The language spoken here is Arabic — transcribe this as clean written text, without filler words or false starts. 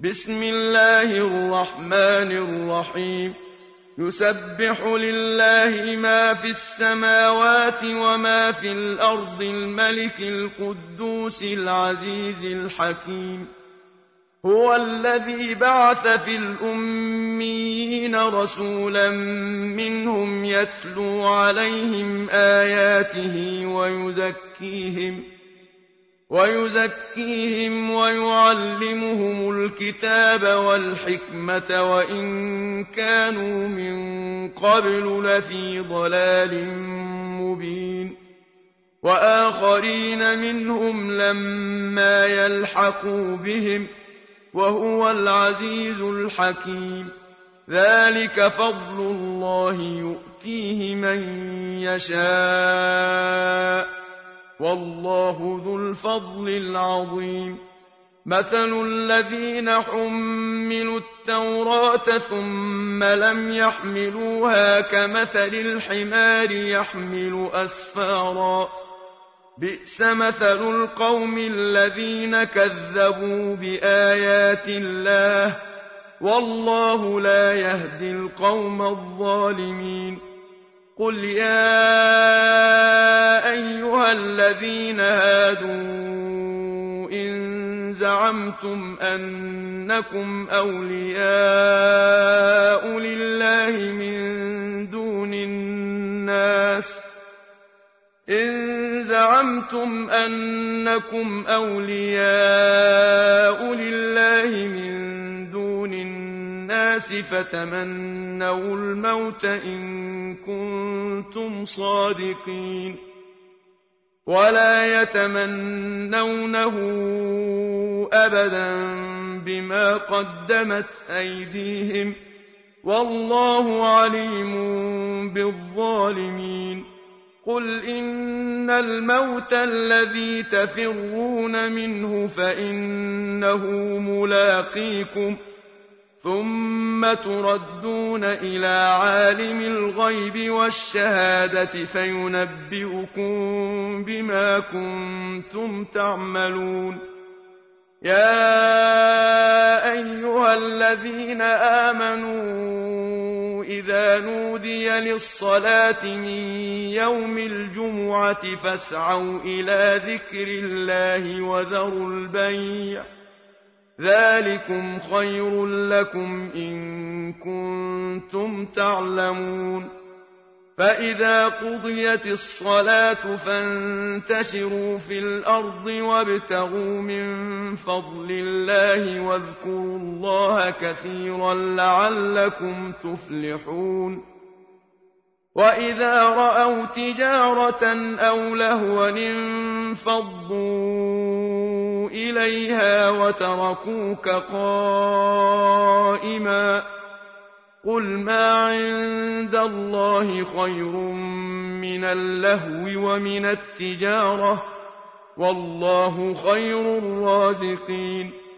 بسم الله الرحمن الرحيم يسبح لله ما في السماوات وما في الأرض الملك القدوس العزيز الحكيم هو الذي بعث في الأميين رسولا منهم يتلو عليهم آياته ويزكيهم ويعلمهم الكتاب والحكمة وإن كانوا من قبل لفي ضلال مبين وآخرين منهم لما يلحقوا بهم وهو العزيز الحكيم ذلك فضل الله يؤتيه من يشاء والله ذو الفضل العظيم مثل الذين حملوا التوراة ثم لم يحملوها كمثل الحمار يحمل أسفارا بئس مثل القوم الذين كذبوا بآيات الله والله لا يهدي القوم الظالمين قل يا أيها الذين هادوا إن زعمتم أنكم أولياء لله من دون الناس فتمنوا الموت إن كنتم صادقين ولا يتمنونه أبدا بما قدمت أيديهم والله عليم بالظالمين قل إن الموت الذي تفرون منه فإنه ملاقيكم ثم تردون إلى عالم الغيب والشهادة فينبئكم بما كنتم تعملون يا أيها الذين آمنوا إذا نودي للصلاة من يوم الجمعة فاسعوا إلى ذكر الله وذروا البيع ذلكم خير لكم إن كنتم تعلمون فإذا قضيت الصلاة فانتشروا في الأرض وابتغوا من فضل الله واذكروا الله كثيرا لعلكم تفلحون وإذا رأوا تجارة أو لهوا انفضوا إليها وتركوك قائما قل ما عند الله خير من اللهو ومن التجارة والله خير الرازقين